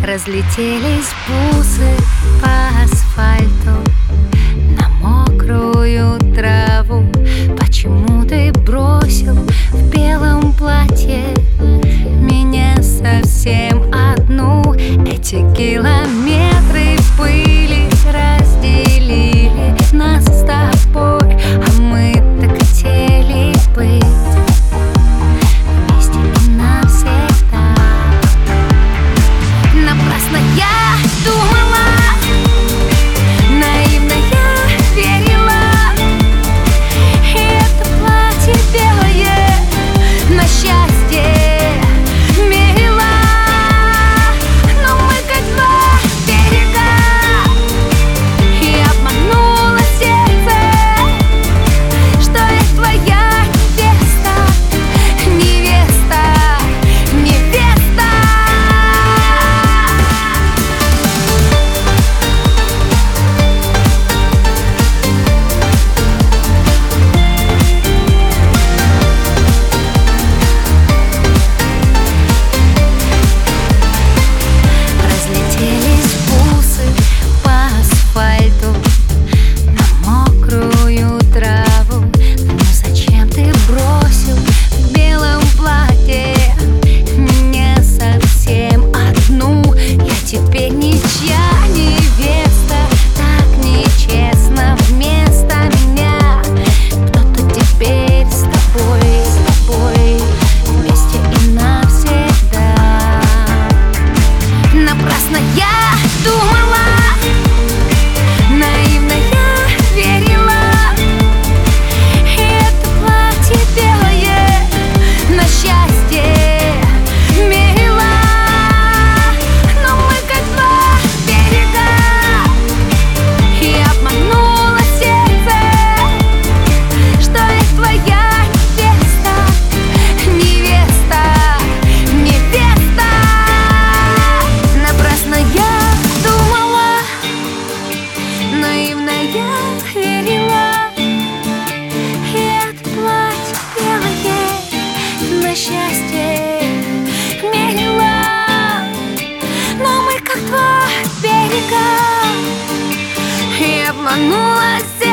Разлетелись бусы по асфальту на мокрую траву. Почему ты бросил в белом платье меня совсем одну? Эти километры пыли разделили нас с тобой, а мы так хотели быть вместе и навсегда. Напрасно я думала, наивно я верила, и это платье белое на счастье мерила. Но мы как два берега, и обмануло сердце, что я твоя невеста, невеста, невеста. Разлетелись бусы по асфальту на мокрую траву. Но зачем ты бросил в белом платье меня совсем одну? Я теперь ничья невеста, так нечестно вместо меня. Кто-то теперь с тобой вместе и навсегда. Напрасно я думала, наивно я верила, и это платье белое на счастье мерила. Но мы как два берега, и обмануло сердце, что я твоя невеста, невеста, невеста. Напрасно я думала, наивно я верила, и это платье белое на счастье мерила. Но мы как два берега, и обманула сердце,